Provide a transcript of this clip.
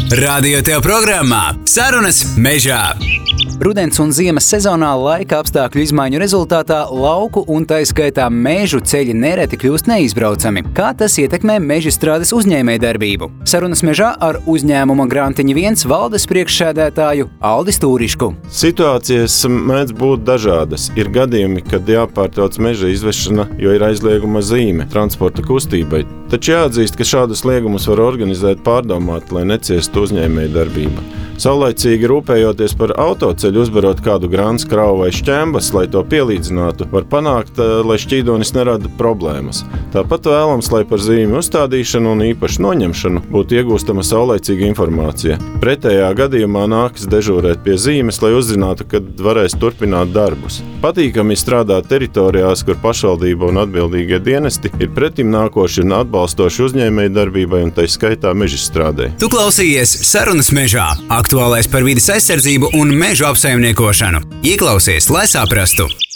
Radio tev programmā Sarunas mežā. Rudens un ziemas sezonā laika apstākļu izmaiņu rezultātā lauku un tā skaitā mežu ceļi nereti kļūst neizbraucami. Kā tas ietekmē mežstrādes uzņēmējdarbību? Sarunas mežā ar uzņēmuma Grantiņa 1 valdes priekšsēdētāju Aldi Stūrišku. Situācijas mēdz būt dažādas. Ir gadījumi, kad jāpārtrauc meža izvešana, jo ir aizlieguma zīme transporta kustībai. Taču jāatzīst, ka šādus liegumus var organizēt pārdomāti, lai neciestu uzņēmējdarbība. Saulaicīgi rūpējoties par autoceļu, uzbarot kādu grāns, kravu vai šķembas, lai to pielīdzinātu, var panākt, lai šķīdonis nerada problēmas. Tāpat vēlams, lai par zīmju uzstādīšanu un īpašu noņemšanu būtu iegūstama saulaicīga informācija. Pretējā gadījumā nākas dežūrēt pie zīmes, lai uzzinātu, kad varēs turpināt darbus. Patīkami strādāt teritorijās, kur pašvaldība un atbildīgie dienesti ir pretim nākoši un atbalstoši uzņēmējdarbībai un tai skaitā mežstrādē. Tu klausījies Sarunas mežā. Aktuālais par vides aizsardzību un mežu apsaimniekošanu. Ieklausies, lai saprastu!